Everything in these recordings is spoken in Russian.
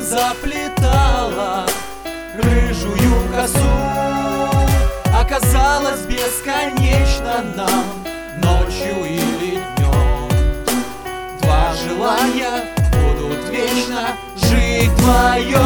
заплетала рыжую косу. Оказалось, бесконечно нам, ночью или днем, два желания будут вечно жить вдвоем.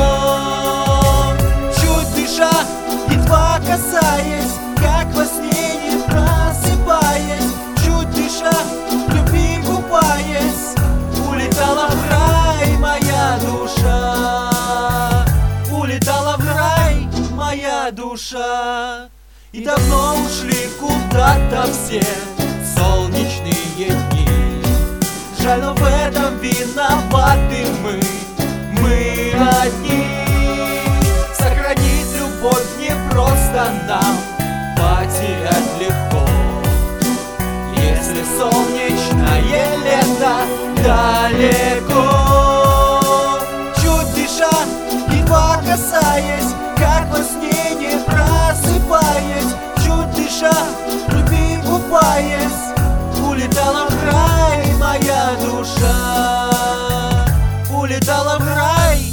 Чуть дыша, едва касаясь, как во сне не просыпаясь, чуть дыша, в любви купаясь, улетала в рай моя душа, улетала в рай моя душа. И давно ушли куда-то все солнечные дни. Жаль, но в этом виноваты мы одни. Сохранить любовь не просто нам, потерять легко. Если солнечное лето далеко, чуть дыша, едва касаясь, как во сне не просыпаясь, чуть дыша, в любви купаясь, улетала в рай моя душа, улетала в рай.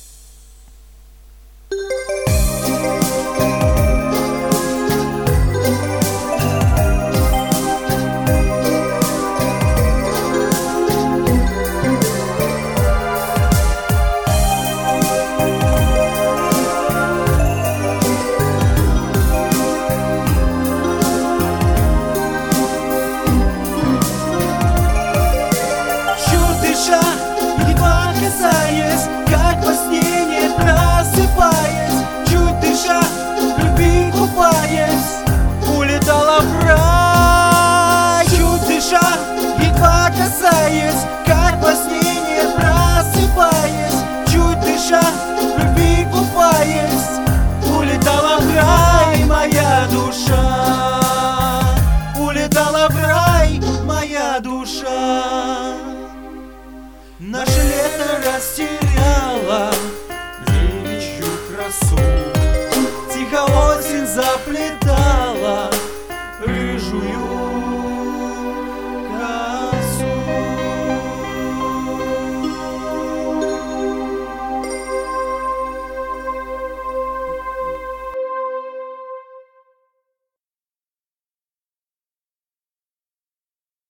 Как во сне не просыпаясь, чуть дыша, в любви купаясь, улетала в рай. Чуть дыша, едва касаясь, как во сне не просыпаясь, чуть дыша, в любви купаясь, улетала в рай моя душа, улетала в рай моя душа. Наше лето растет